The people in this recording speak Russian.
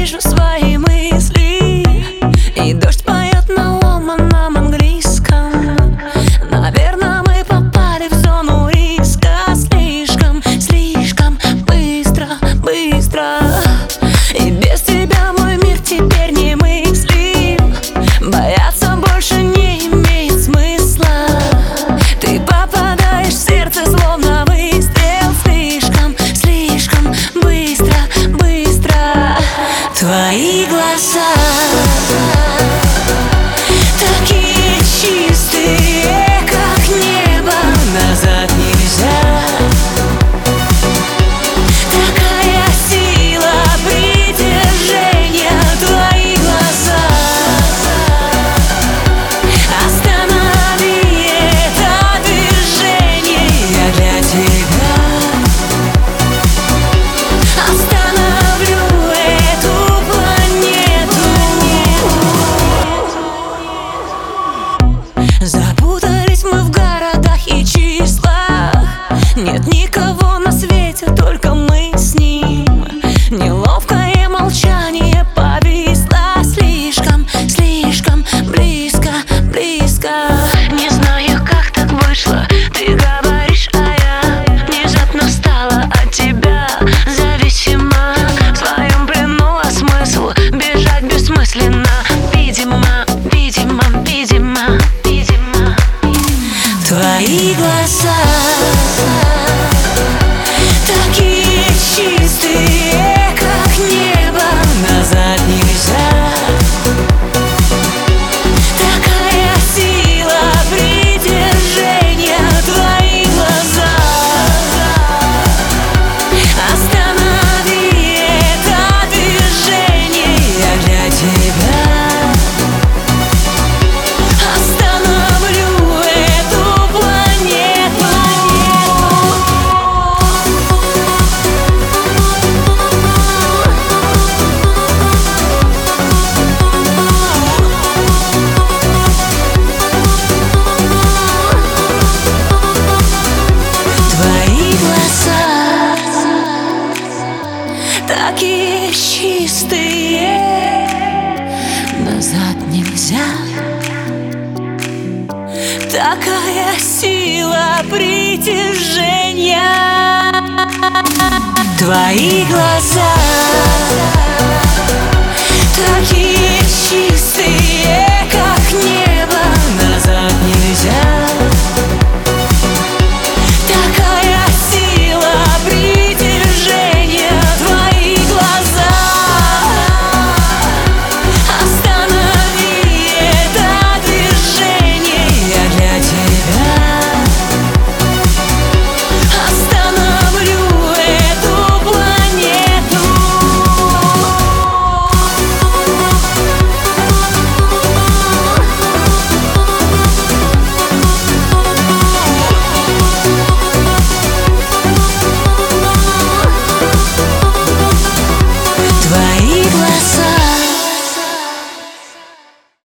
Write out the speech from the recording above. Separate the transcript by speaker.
Speaker 1: вижу свои мысли, и дождь поет на ломаном английском. Наверное, мы попали в зону риска. Слишком, слишком быстро, быстро. И без тебя мой мир теперь не мыслим. Бояться больше не имеет смысла. Ты попадаешь в сердце, словно выстрел. Слишком, слишком быстро, быстро. Твои глаза такие чистые, как небо. Назад нельзя. Такая сила притяжения. Твои глаза останови это движение. Я для тебя остановлю эту планету. Запутались мы в городах и числах. Нет никого на свете, только мы с ним. Неловкое молчание повисло. Слишком, слишком близко, близко. Не знаю, как так вышло. Ты говоришь, а я внезапно стала от тебя зависима. В своем плену, а смысл бежать бессмысленно. Видимо, видимо, видимо, видимо. Твои глаза такие чистые, как небо. Назад нельзя. Такая сила притяжения. Твои глаза останови это движение. Я для тебя остановлю эту планету. Твои глаза такие чистые, назад нельзя. Такая сила притяжения. Твои глаза такие